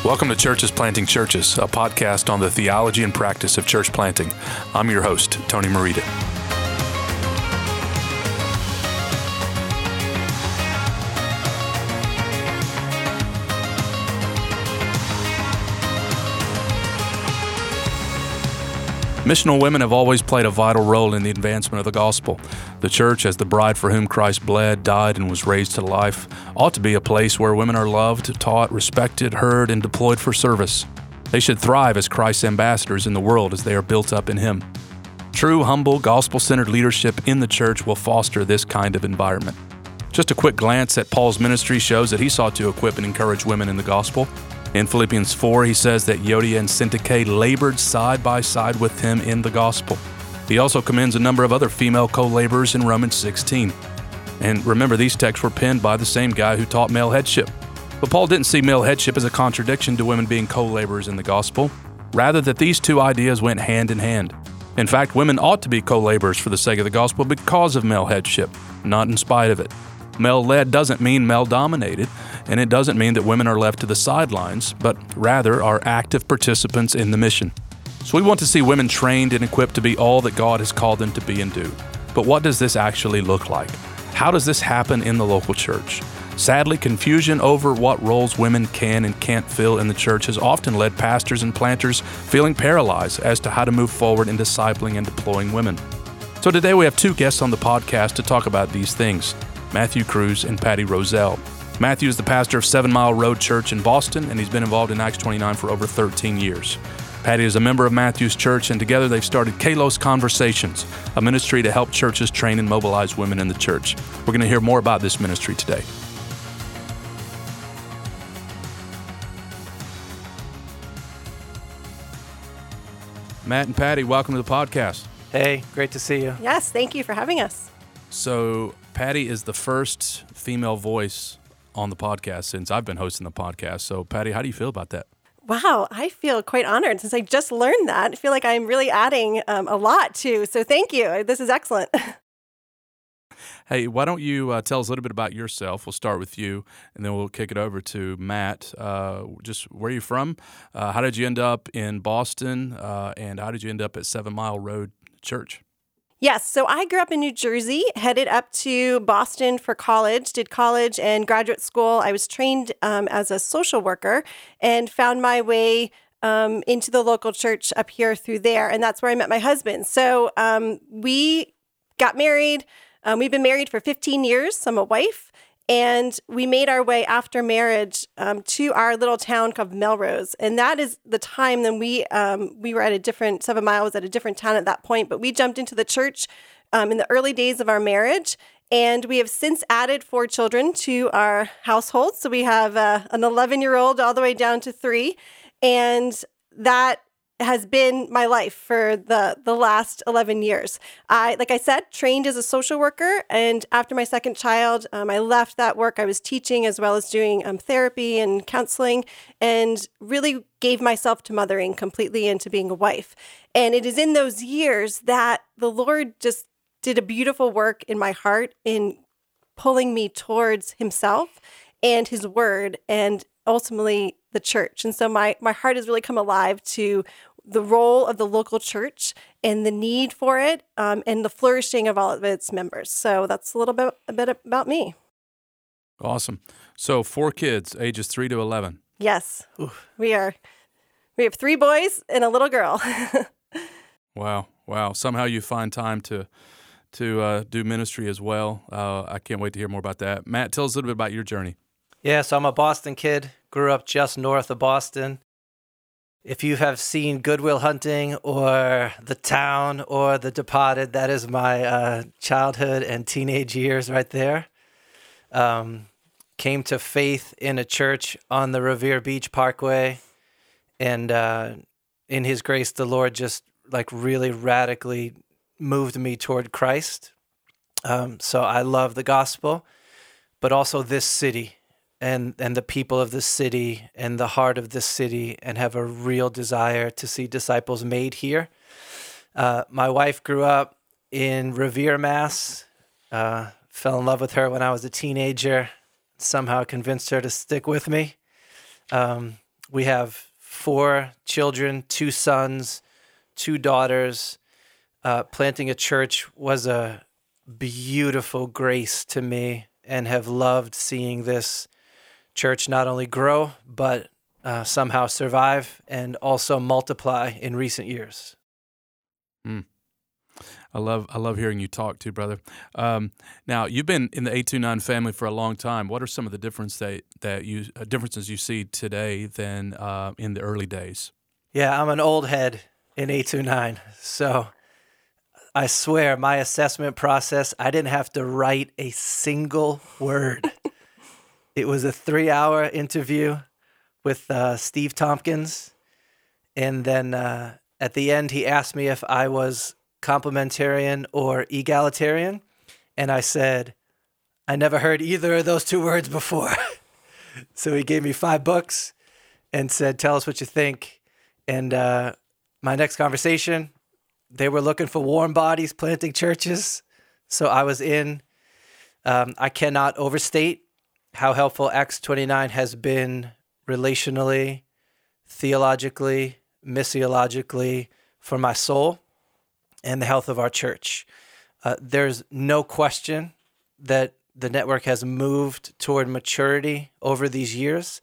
Welcome to Churches Planting Churches, a podcast on the theology and practice of church planting. I'm your host, Tony Merida. Missional women have always played a vital role in the advancement of the gospel. The church, as the bride for whom Christ bled, died, and was raised to life, ought to be a place where women are loved, taught, respected, heard, and deployed for service. They should thrive as Christ's ambassadors in the world as they are built up in Him. True, humble, gospel-centered leadership in the church will foster this kind of environment. Just a quick glance at Paul's ministry shows that he sought to equip and encourage women in the gospel. In Philippians 4, he says that Euodia and Syntyche labored side by side with him in the gospel. He also commends a number of other female co-laborers in Romans 16. And remember, these texts were penned by the same guy who taught male headship. But Paul didn't see male headship as a contradiction to women being co-laborers in the gospel, rather that these two ideas went hand in hand. In fact, women ought to be co-laborers for the sake of the gospel because of male headship, not in spite of it. Male-led doesn't mean male-dominated, and it doesn't mean that women are left to the sidelines, but rather are active participants in the mission. So we want to see women trained and equipped to be all that God has called them to be and do. But what does this actually look like? How does this happen in the local church? Sadly, confusion over what roles women can and can't fill in the church has often led pastors and planters feeling paralyzed as to how to move forward in discipling and deploying women. So today we have two guests on the podcast to talk about these things, Matthew Cruz and Patty Roselle. Matthew is the pastor of 7 Mile Road Church in Boston, and he's been involved in Acts 29 for over 13 years. Patty is a member of Matthew's church, and together they've started Kalos Conversations, a ministry to help churches train and mobilize women in the church. We're going to hear more about this ministry today. Matt and Patty, welcome to the podcast. Hey, great to see you. Yes, thank you for having us. So Patty is the first female voice on the podcast since I've been hosting the podcast. So Patty, how do you feel about that? Wow, I feel quite honored since I just learned that. I feel like I'm really adding a lot too. So thank you. This is excellent. Hey, why don't you tell us a little bit about yourself? We'll start with you, and then we'll kick it over to Matt. Just where are you from? How did you end up in Boston? And how did you end up at 7 Mile Road Church? Yes, so I grew up in New Jersey, headed up to Boston for college, did college and graduate school. I was trained as a social worker and found my way into the local church up here through there. And that's where I met my husband. So we got married. We've been married for 15 years. I'm a wife. And we made our way after marriage to our little town called Melrose. And that is the time then we were at a different, 7 Mile was at a different town at that point, but we jumped into the church in the early days of our marriage. And we have since added 4 children to our household. So we have an 11-year-old all the way down to 3. And that has been my life for the last 11 years. Like I said, trained as a social worker. And after my second child, I left that work. I was teaching as well as doing therapy and counseling and really gave myself to mothering completely and to being a wife. And it is in those years that the Lord just did a beautiful work in my heart in pulling me towards Himself and His Word and ultimately the church. And so my heart has really come alive to the role of the local church and the need for it and the flourishing of all of its members. So that's a bit about me. Awesome. So 4 kids, ages 3 to 11. Yes, we have 3 boys and a little girl. Wow. Somehow you find time to do ministry as well. I can't wait to hear more about that. Matt, tell us a little bit about your journey. Yeah, so I'm a Boston kid, grew up just north of Boston. If you have seen Good Will Hunting or The Town or The Departed, that is my childhood and teenage years right there. Came to faith in a church on the Revere Beach Parkway. And in His grace, the Lord just really radically moved me toward Christ. So I love the gospel, but also this city. And the people of this city and the heart of this city, and have a real desire to see disciples made here. My wife grew up in Revere, Mass. Fell in love with her when I was a teenager. Somehow convinced her to stick with me. We have 4 children, 2 sons, 2 daughters. Planting a church was a beautiful grace to me, and have loved seeing this church not only grow, but somehow survive and also multiply in recent years. I love hearing you talk too, brother. Now, you've been in the 829 family for a long time. What are some of the differences you see today than in the early days? Yeah, I'm an old head in 829, so I swear my assessment process, I didn't have to write a single word. It was a 3-hour interview with Steve Tompkins, and then at the end he asked me if I was complementarian or egalitarian, and I said, I never heard either of those 2 words before. So he gave me 5 books and said, tell us what you think. And my next conversation, they were looking for warm bodies planting churches, so I was in. I cannot overstate how helpful Acts 29 has been relationally, theologically, missiologically for my soul and the health of our church. There's no question that the network has moved toward maturity over these years.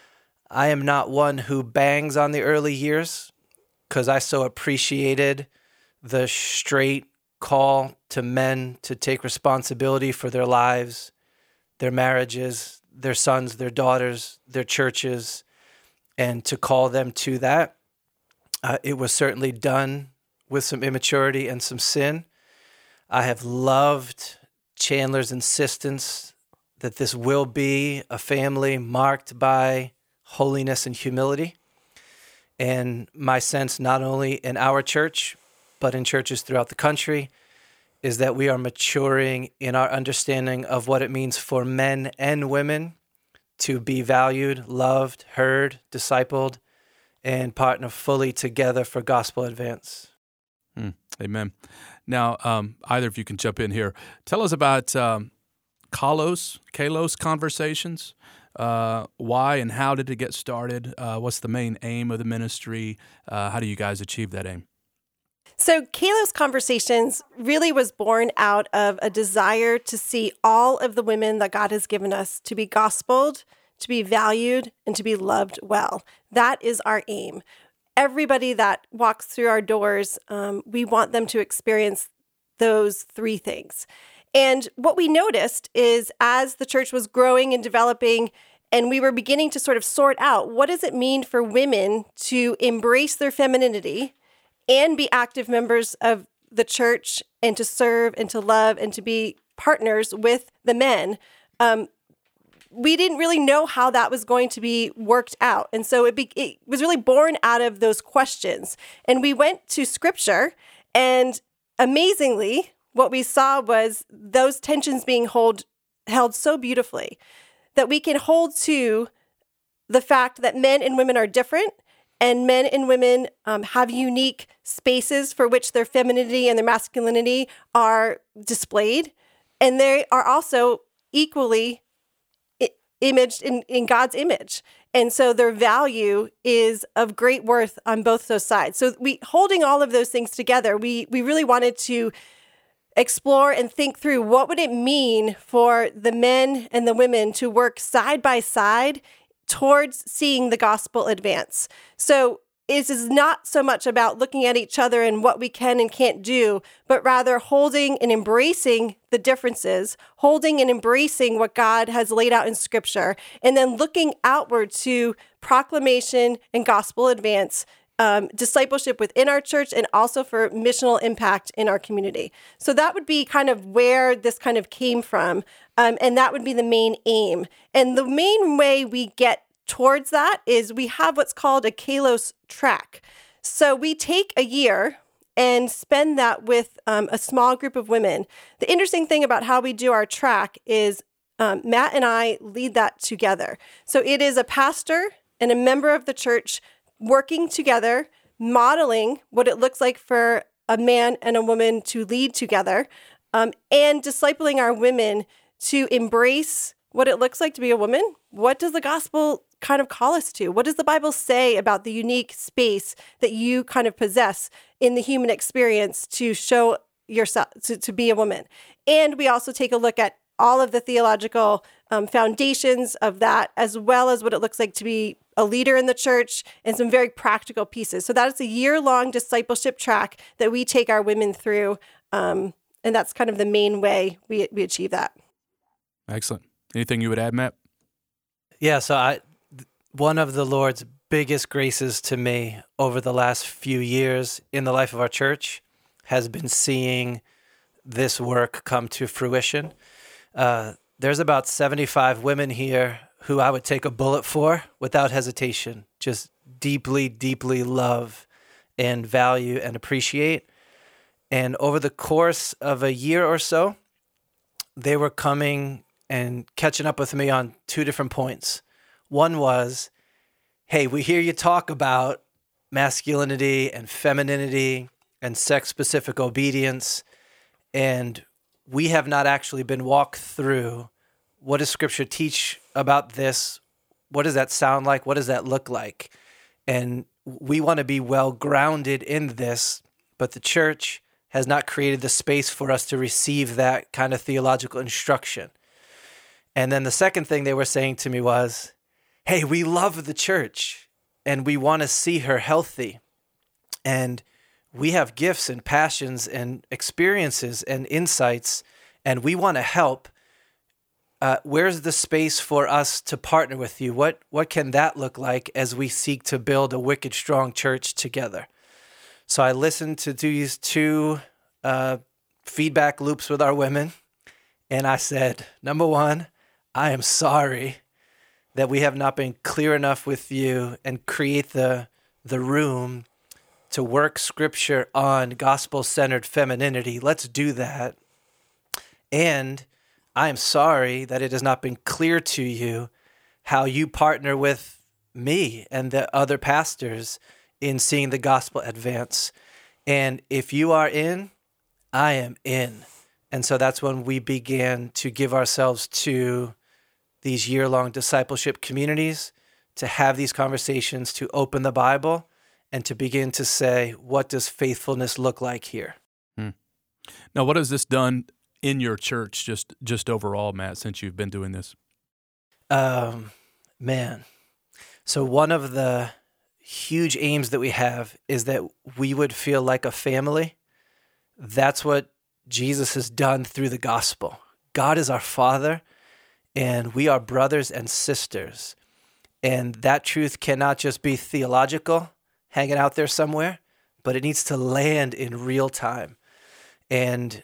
I am not one who bangs on the early years because I so appreciated the straight call to men to take responsibility for their lives, their marriages, their sons, their daughters, their churches, and to call them to that. It was certainly done with some immaturity and some sin. I have loved Chandler's insistence that this will be a family marked by holiness and humility. And my sense, not only in our church, but in churches throughout the country, is that we are maturing in our understanding of what it means for men and women to be valued, loved, heard, discipled, and partner fully together for gospel advance. Amen. Now, either of you can jump in here. Tell us about Kalos Conversations. Why and how did it get started? What's the main aim of the ministry? How do you guys achieve that aim? So Kalos Conversations really was born out of a desire to see all of the women that God has given us to be gospeled, to be valued, and to be loved well. That is our aim. Everybody that walks through our doors, we want them to experience those 3 things. And what we noticed is as the church was growing and developing, and we were beginning to sort of sort out, what does it mean for women to embrace their femininity and be active members of the church and to serve and to love and to be partners with the men? We didn't really know how that was going to be worked out. And so it was really born out of those questions. And we went to Scripture, and amazingly, what we saw was those tensions being held so beautifully that we can hold to the fact that men and women are different, and men and women have unique spaces for which their femininity and their masculinity are displayed. And they are also equally imaged in God's image. And so their value is of great worth on both those sides. So holding all of those things together, we really wanted to explore and think through what would it mean for the men and the women to work side by side towards seeing the gospel advance. So it is not so much about looking at each other and what we can and can't do, but rather holding and embracing the differences, holding and embracing what God has laid out in Scripture, and then looking outward to proclamation and gospel advance, discipleship within our church, and also for missional impact in our community. So that would be kind of where this kind of came from, and that would be the main aim. And the main way we get towards that is we have what's called a Kalos track. So we take a year and spend that with a small group of women. The interesting thing about how we do our track is Matt and I lead that together. So it is a pastor and a member of the church working together, modeling what it looks like for a man and a woman to lead together, and discipling our women to embrace what it looks like to be a woman. What does the gospel kind of call us to? What does the Bible say about the unique space that you kind of possess in the human experience to show yourself, to be a woman? And we also take a look at all of the theological foundations of that, as well as what it looks like to be a leader in the church and some very practical pieces. So that is a year-long discipleship track that we take our women through. And that's kind of the main way we achieve that. Excellent. Anything you would add, Matt? Yeah, so one of the Lord's biggest graces to me over the last few years in the life of our church has been seeing this work come to fruition. There's about 75 women here who I would take a bullet for without hesitation, just deeply, deeply love and value and appreciate. And over the course of a year or so, they were coming and catching up with me on two different points. One was, hey, we hear you talk about masculinity and femininity and sex-specific obedience, and we have not actually been walked through what does Scripture teach about this? What does that sound like? What does that look like? And we want to be well grounded in this, but the church has not created the space for us to receive that kind of theological instruction. And then the second thing they were saying to me was, hey, we love the church and we want to see her healthy. And we have gifts and passions and experiences and insights, and we want to help. Where's the space for us to partner with you? What can that look like as we seek to build a wicked strong church together? So I listened to these two feedback loops with our women, and I said, number one, I am sorry that we have not been clear enough with you and create the room to work Scripture on gospel-centered femininity. Let's do that. And I am sorry that it has not been clear to you how you partner with me and the other pastors in seeing the gospel advance. And if you are in, I am in. And so that's when we began to give ourselves to these year-long discipleship communities, to have these conversations, to open the Bible, and to begin to say, what does faithfulness look like here? Now, what has this done in your church, just overall, Matt, since you've been doing this? Man. So one of the huge aims that we have is that we would feel like a family. That's what Jesus has done through the gospel. God is our Father, and we are brothers and sisters. And that truth cannot just be theological, hanging out there somewhere, but it needs to land in real time. And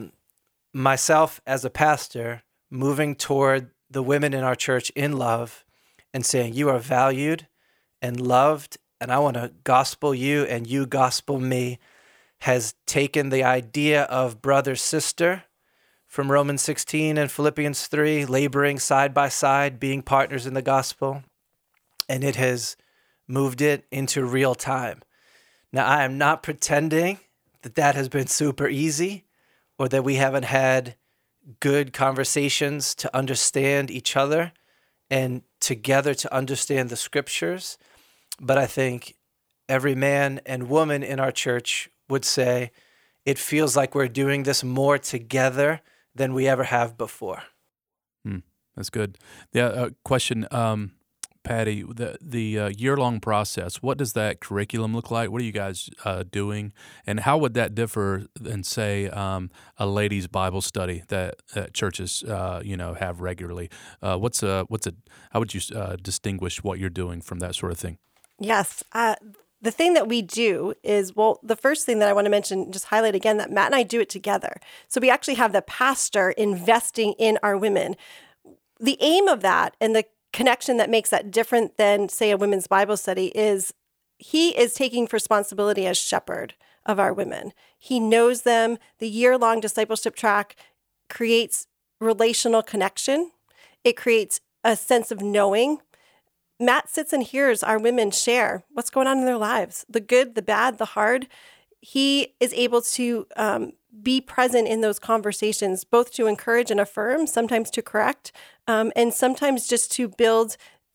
myself as a pastor, moving toward the women in our church in love and saying, you are valued and loved, and I want to gospel you and you gospel me, has taken the idea of brother-sister from Romans 16 and Philippians 3, laboring side by side, being partners in the gospel, and it has moved it into real time. Now, I am not pretending that has been super easy or that we haven't had good conversations to understand each other and together to understand the Scriptures. But I think every man and woman in our church would say it feels like we're doing this more together than we ever have before. That's good. Yeah. Question, Patty. The year-long process. What does that curriculum look like? What are you guys doing, and how would that differ than, say, a ladies' Bible study that churches have regularly? How would you distinguish what you're doing from that sort of thing? Yes. The thing that we do is, the first thing that I want to mention, just highlight again, that Matt and I do it together. So we actually have the pastor investing in our women. The aim of that and the connection that makes that different than, say, a women's Bible study is he is taking responsibility as shepherd of our women. He knows them. The year-long discipleship track creates relational connection. It creates a sense of knowing. Matt sits and hears our women share what's going on in their lives, the good, the bad, the hard. He is able to be present in those conversations, both to encourage and affirm, sometimes to correct, and sometimes just to build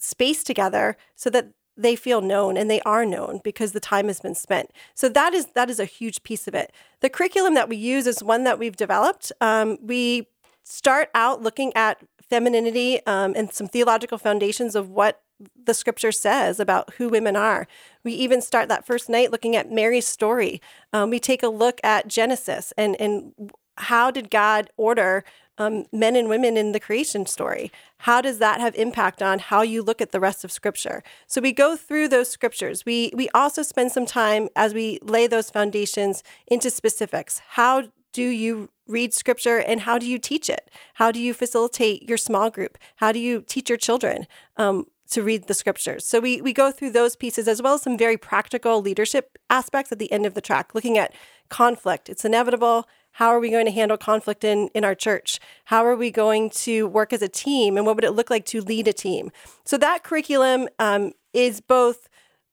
space together so that they feel known, and they are known because the time has been spent. So that is a huge piece of it. The curriculum that we use is one that we've developed. We start out looking at femininity and some theological foundations of what the scripture says about who women are. We even start that first night looking at Mary's story. We take a look at Genesis and how did God order men and women in the creation story? How does that have impact on how you look at the rest of scripture? So we go through those scriptures. We also spend some time as we lay those foundations into specifics. How do you read scripture and how do you teach it? How do you facilitate your small group? How do you teach your children to read the scriptures? So we go through those pieces as well as some very practical leadership aspects at the end of the track, looking at conflict. It's inevitable. How are we going to handle conflict in our church? How are we going to work as a team? And what would it look like to lead a team? So that curriculum is both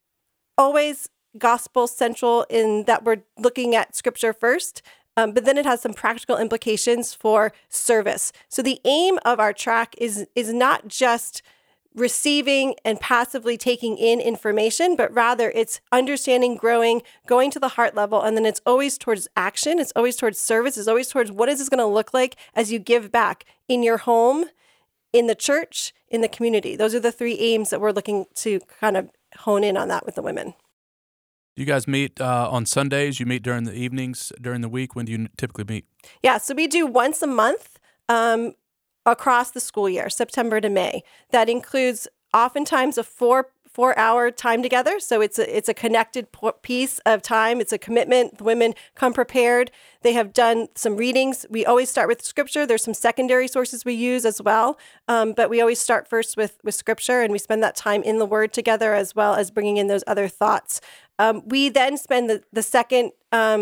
always gospel central in that we're looking at scripture first, but then it has some practical implications for service. So the aim of our track is not just receiving and passively taking in information, but rather it's understanding, growing, going to the heart level, and then it's always towards action. It's always towards service. It's always towards what is this going to look like as you give back in your home, in the church, in the community. Those are the three aims that we're looking to kind of hone in on that with the women. You guys meet on Sundays? You meet during the evenings, during the week? When do you typically meet? Yeah, so we do once a month. Across the school year, September to May. That includes oftentimes a four-hour time together. So it's a connected piece of time. It's a commitment. The women come prepared. They have done some readings. We always start with scripture. There's some secondary sources we use as well. But we always start first with scripture, and we spend that time in the Word together as well as bringing in those other thoughts. We then spend the second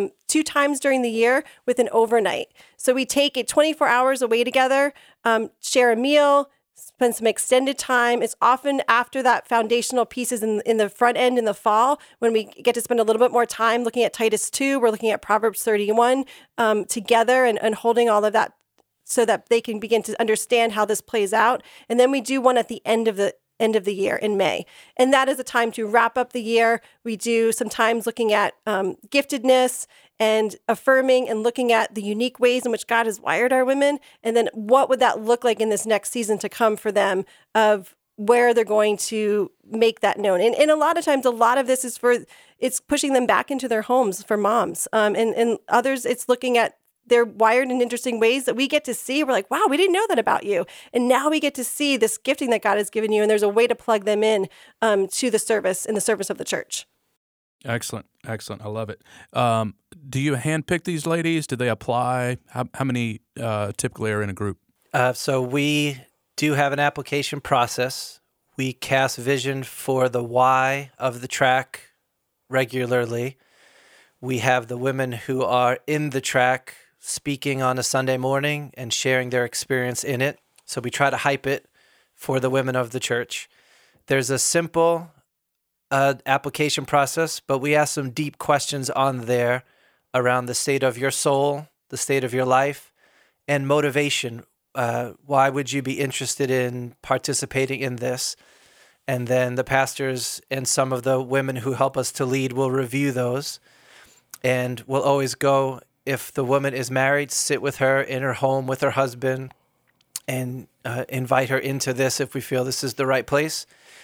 2 times during the year with an overnight. So we take it 24 hours away together, share a meal, spend some extended time. It's often after that foundational pieces in the front end in the fall when we get to spend a little bit more time looking at Titus 2. We're looking at Proverbs 31 together and holding all of that so that they can begin to understand how this plays out. And then we do one at the end of the year in May. And that is a time to wrap up the year. We do sometimes looking at giftedness and affirming and looking at the unique ways in which God has wired our women. And then what would that look like in this next season to come for them of where they're going to make that known. And a lot of times, a lot of this is it's pushing them back into their homes for moms. And others, it's looking at they're wired in interesting ways that we get to see. We're like, wow, we didn't know that about you. And now we get to see this gifting that God has given you. And there's a way to plug them in to the service, in the service of the church. Excellent. I love it. Do you handpick these ladies? Do they apply? How many typically are in a group? So we do have an application process. We cast vision for the why of the track regularly. We have the women who are in the track speaking on a Sunday morning and sharing their experience in it. So we try to hype it for the women of the church. There's a simple application process, but we ask some deep questions on there around the state of your soul, the state of your life, and motivation. Why would you be interested in participating in this? And then the pastors and some of the women who help us to lead will review those. And we'll always go, if the woman is married, sit with her in her home with her husband and invite her into this if we feel this is the right place.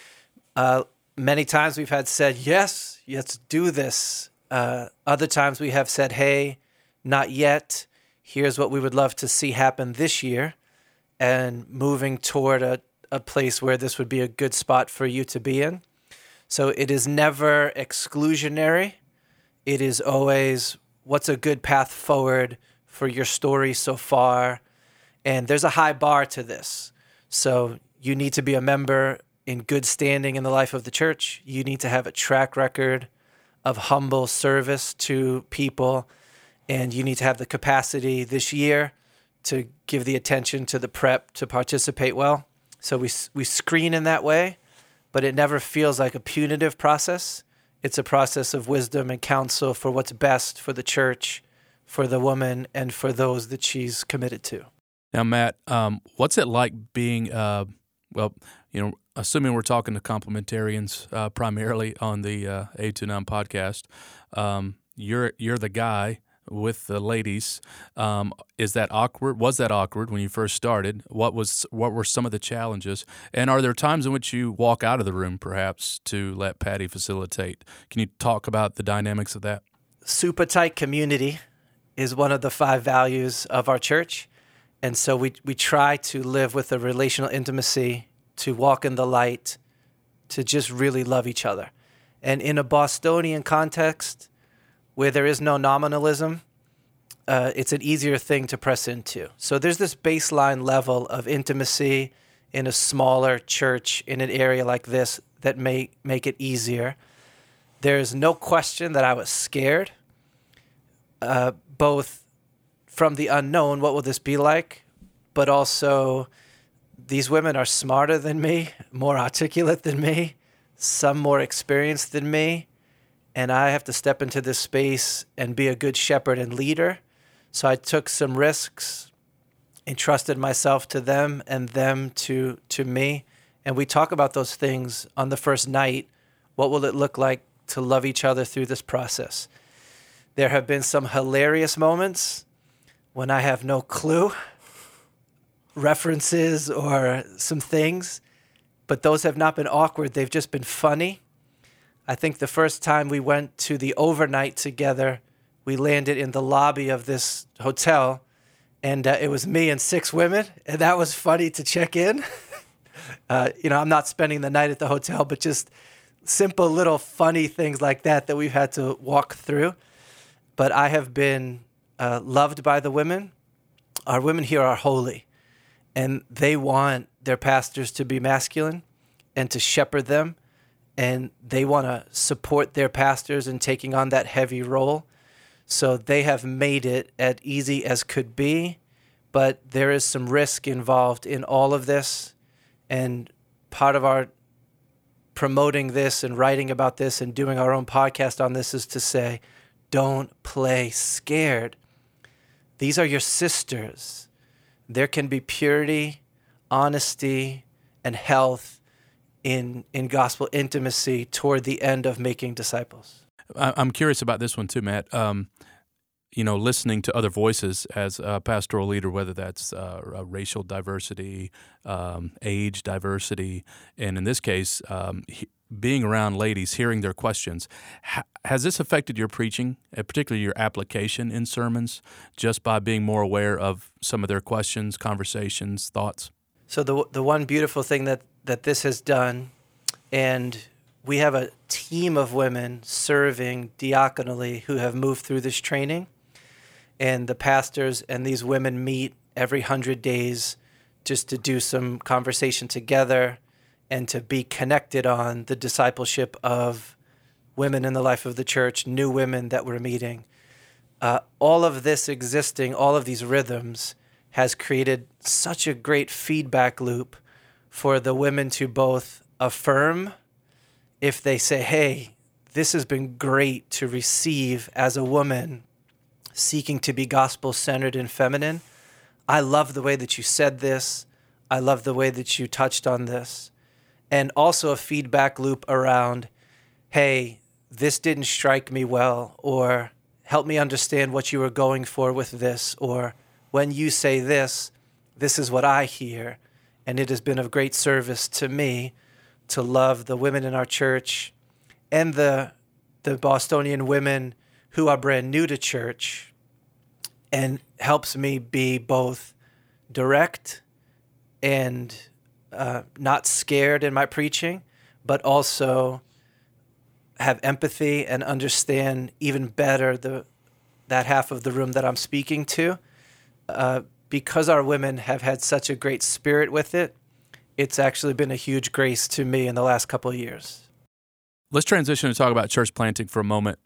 Many times we've had said, yes, let's do this. Other times we have said, hey, not yet. Here's what we would love to see happen this year. And moving toward a place where this would be a good spot for you to be in. So it is never exclusionary. It is always, what's a good path forward for your story so far? And there's a high bar to this. So you need to be a member in good standing in the life of the church. You need to have a track record of humble service to people. And you need to have the capacity this year to give the attention to the prep to participate well. So we screen in that way, but it never feels like a punitive process. It's a process of wisdom and counsel for what's best for the church, for the woman, and for those that she's committed to. Now, Matt, what's it like being, assuming we're talking to complementarians primarily on the A29 podcast, you're the guy with the ladies. Is that awkward? Was that awkward when you first started? What were some of the challenges? And are there times in which you walk out of the room, perhaps, to let Patty facilitate? Can you talk about the dynamics of that? Super tight community is one of the 5 values of our church. And so we try to live with a relational intimacy, to walk in the light, to just really love each other. And in a Bostonian context, where there is no nominalism, it's an easier thing to press into. So there's this baseline level of intimacy in a smaller church in an area like this that may make it easier. There's no question that I was scared, both from the unknown, what will this be like, but also these women are smarter than me, more articulate than me, some more experienced than me, and I have to step into this space and be a good shepherd and leader. So I took some risks, entrusted myself to them and them to me. And we talk about those things on the first night. What will it look like to love each other through this process? There have been some hilarious moments when I have no clue, references or some things, but those have not been awkward. They've just been funny. I think the first time we went to the overnight together, we landed in the lobby of this hotel, and it was me and 6 women, and that was funny to check in. I'm not spending the night at the hotel, but just simple little funny things like that we've had to walk through. But I have been loved by the women. Our women here are holy, and they want their pastors to be masculine and to shepherd them. And they want to support their pastors in taking on that heavy role. So they have made it as easy as could be, but there is some risk involved in all of this. And part of our promoting this and writing about this and doing our own podcast on this is to say, don't play scared. These are your sisters. There can be purity, honesty, and health in gospel intimacy toward the end of making disciples. I'm curious about this one too, Matt. Listening to other voices as a pastoral leader, whether that's racial diversity, age diversity, and in this case, being around ladies, hearing their questions. Has this affected your preaching, particularly your application in sermons, just by being more aware of some of their questions, conversations, thoughts? So the one beautiful thing that this has done, and we have a team of women serving diaconally who have moved through this training, and the pastors and these women meet every 100 days just to do some conversation together and to be connected on the discipleship of women in the life of the church, new women that we're meeting. All of this existing, all of these rhythms has created such a great feedback loop for the women to both affirm if they say, hey, this has been great to receive as a woman seeking to be gospel-centered and feminine. I love the way that you said this. I love the way that you touched on this. And also a feedback loop around, hey, this didn't strike me well, or help me understand what you were going for with this, or when you say this, this is what I hear. And it has been of great service to me to love the women in our church and the Bostonian women who are brand new to church, and helps me be both direct and not scared in my preaching, but also have empathy and understand even better that half of the room that I'm speaking to. Because our women have had such a great spirit with it, it's actually been a huge grace to me in the last couple of years. Let's transition to talk about church planting for a moment.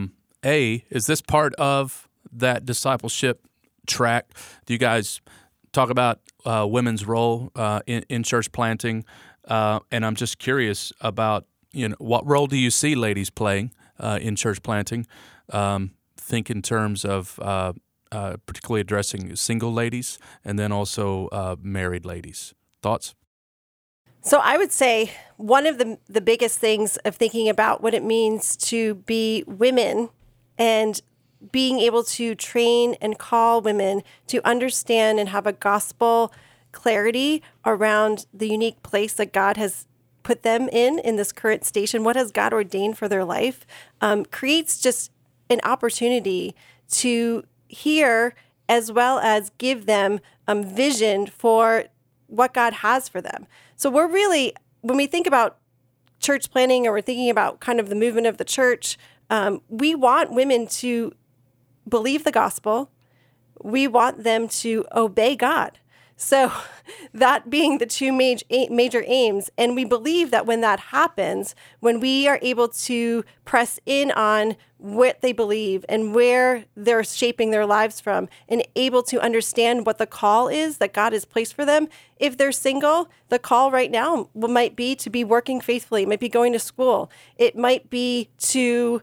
Is this part of that discipleship track? Do you guys talk about women's role in church planting? And I'm just curious about, what role do you see ladies playing in church planting? Think in terms of particularly addressing single ladies and then also married ladies. Thoughts? So I would say one of the biggest things of thinking about what it means to be women and being able to train and call women to understand and have a gospel clarity around the unique place that God has put them in this current station, what has God ordained for their life, creates just an opportunity to hear as well as give them vision for what God has for them. So we're really, when we think about church planning or we're thinking about kind of the movement of the church, we want women to believe the gospel. We want them to obey God. So that being the two major aims. And we believe that when that happens, when we are able to press in on what they believe and where they're shaping their lives from and able to understand what the call is that God has placed for them. If they're single, the call right now might be to be working faithfully. It might be going to school. It might be to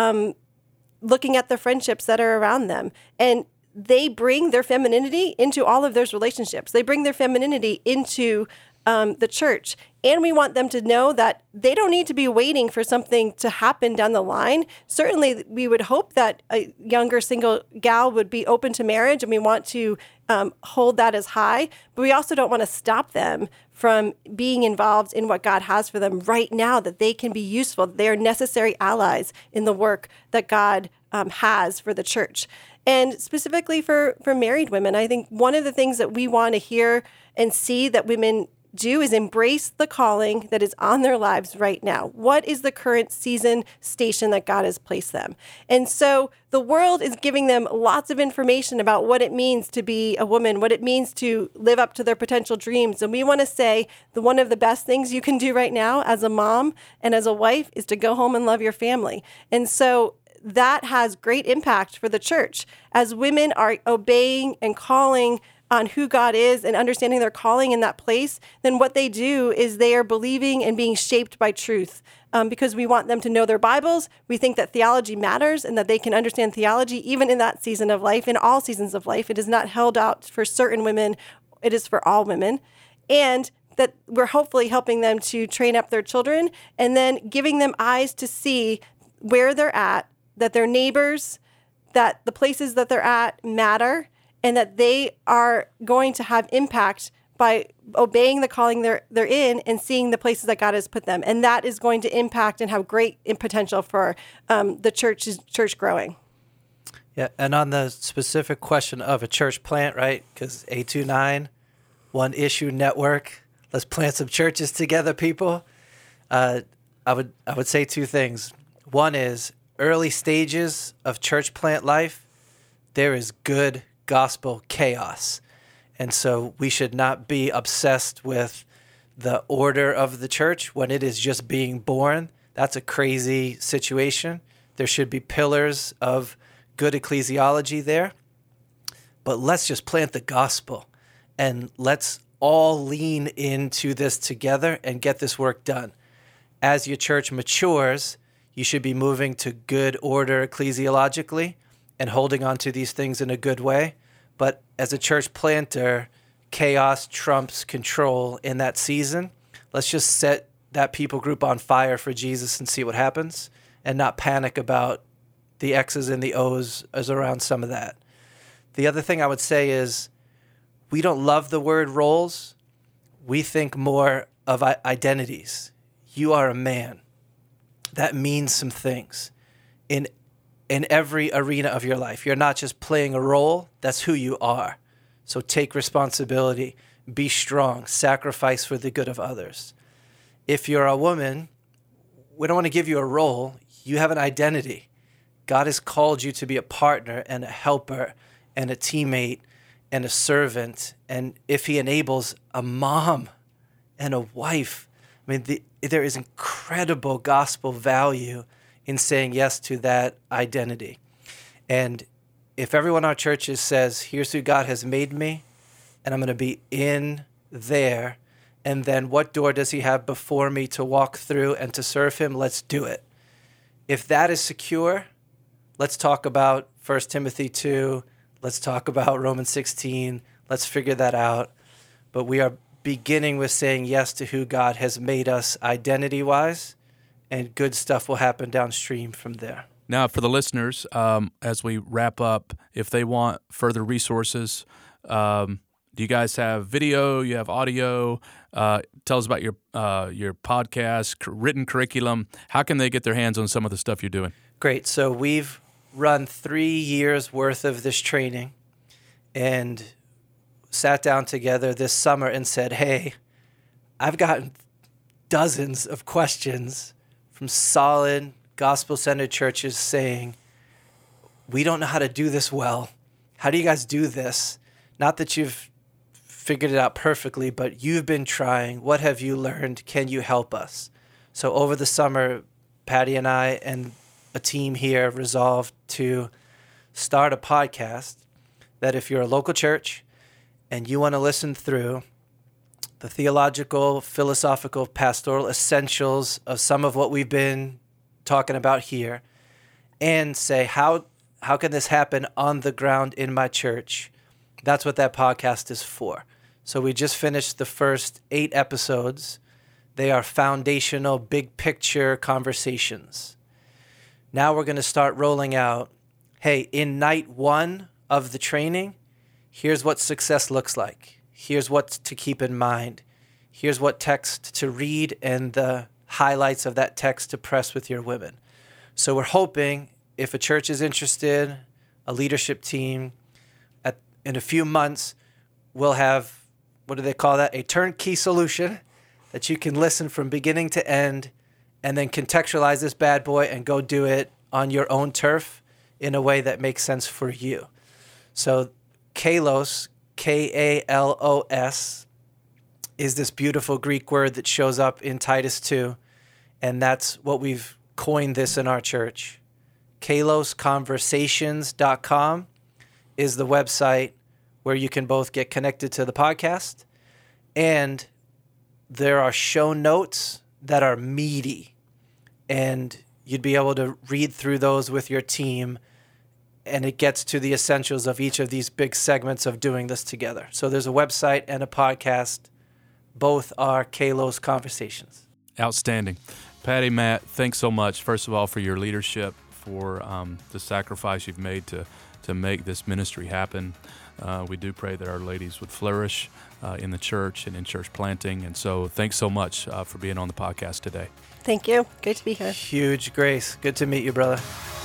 looking at the friendships that are around them. And they bring their femininity into all of those relationships. They bring their femininity into the church. And we want them to know that they don't need to be waiting for something to happen down the line. Certainly, we would hope that a younger single gal would be open to marriage, and we want to hold that as high. But we also don't want to stop them from being involved in what God has for them right now, that they can be useful. They are necessary allies in the work that God has for the church. And specifically for married women, I think one of the things that we want to hear and see that women do is embrace the calling that is on their lives right now. What is the current season station that God has placed them? And so the world is giving them lots of information about what it means to be a woman, what it means to live up to their potential dreams. And we want to say that one of the best things you can do right now as a mom and as a wife is to go home and love your family. And so that has great impact for the church. As women are obeying and calling on who God is and understanding their calling in that place, then what they do is they are believing and being shaped by truth. Because we want them to know their Bibles. We think that theology matters and that they can understand theology even in that season of life, in all seasons of life. It is not held out for certain women. It is for all women. And that we're hopefully helping them to train up their children and then giving them eyes to see where they're at, that their neighbors, that the places that they're at matter, and that they are going to have impact by obeying the calling they're in and seeing the places that God has put them. And that is going to impact and have great potential for the church growing. Yeah, and on the specific question of a church plant, right? Because 829, One Issue Network, let's plant some churches together, people. I would say two things. One is early stages of church plant life, there is good gospel chaos. And so we should not be obsessed with the order of the church when it is just being born. That's a crazy situation. There should be pillars of good ecclesiology there. But let's just plant the gospel and let's all lean into this together and get this work done. As your church matures, you should be moving to good order ecclesiologically and holding on to these things in a good way. But as a church planter, chaos trumps control in that season. Let's just set that people group on fire for Jesus and see what happens and not panic about the X's and the O's as around some of that. The other thing I would say is we don't love the word roles. We think more of identities. You are a man. That means some things in every arena of your life. You're not just playing a role. That's who you are. So take responsibility, be strong, sacrifice for the good of others. If you're a woman, we don't want to give you a role. You have an identity. God has called you to be a partner and a helper and a teammate and a servant. And if he enables a mom and a wife, I mean, there is incredible gospel value in saying yes to that identity. And if everyone in our churches says, here's who God has made me, and I'm going to be in there, and then what door does he have before me to walk through and to serve him? Let's do it. If that is secure, let's talk about 1 Timothy 2. Let's talk about Romans 16. Let's figure that out. But we are beginning with saying yes to who God has made us identity-wise, and good stuff will happen downstream from there. Now, for the listeners, as we wrap up, if they want further resources, do you guys have video? You have audio? Tell us about your podcast, written curriculum. How can they get their hands on some of the stuff you're doing? Great. So we've run 3 years worth of this training and sat down together this summer and said, hey, I've gotten dozens of questions from solid gospel-centered churches saying, we don't know how to do this well. How do you guys do this? Not that you've figured it out perfectly, but you've been trying. What have you learned? Can you help us? So over the summer, Patty and I and a team here resolved to start a podcast that if you're a local church and you want to listen through the theological, philosophical, pastoral essentials of some of what we've been talking about here and say, how can this happen on the ground in my church? That's what that podcast is for. So we just finished the first 8 episodes. They are foundational, big picture conversations. Now we're going to start rolling out, hey, in night 1 of the training, here's what success looks like. Here's what to keep in mind. Here's what text to read and the highlights of that text to press with your women. So we're hoping if a church is interested, a leadership team, in a few months, we'll have, what do they call that? A turnkey solution that you can listen from beginning to end and then contextualize this bad boy and go do it on your own turf in a way that makes sense for you. So Kalos, K-A-L-O-S, is this beautiful Greek word that shows up in Titus 2, and that's what we've coined this in our church. kalosconversations.com is the website where you can both get connected to the podcast, and there are show notes that are meaty, and you'd be able to read through those with your team, and it gets to the essentials of each of these big segments of doing this together. So there's a website and a podcast. Both are Kalos Conversations. Outstanding. Patty, Matt, thanks so much, first of all, for your leadership, for the sacrifice you've made to make this ministry happen. We do pray that our ladies would flourish in the church and in church planting. And so thanks so much for being on the podcast today. Thank you. Great to be here. Huge grace. Good to meet you, brother.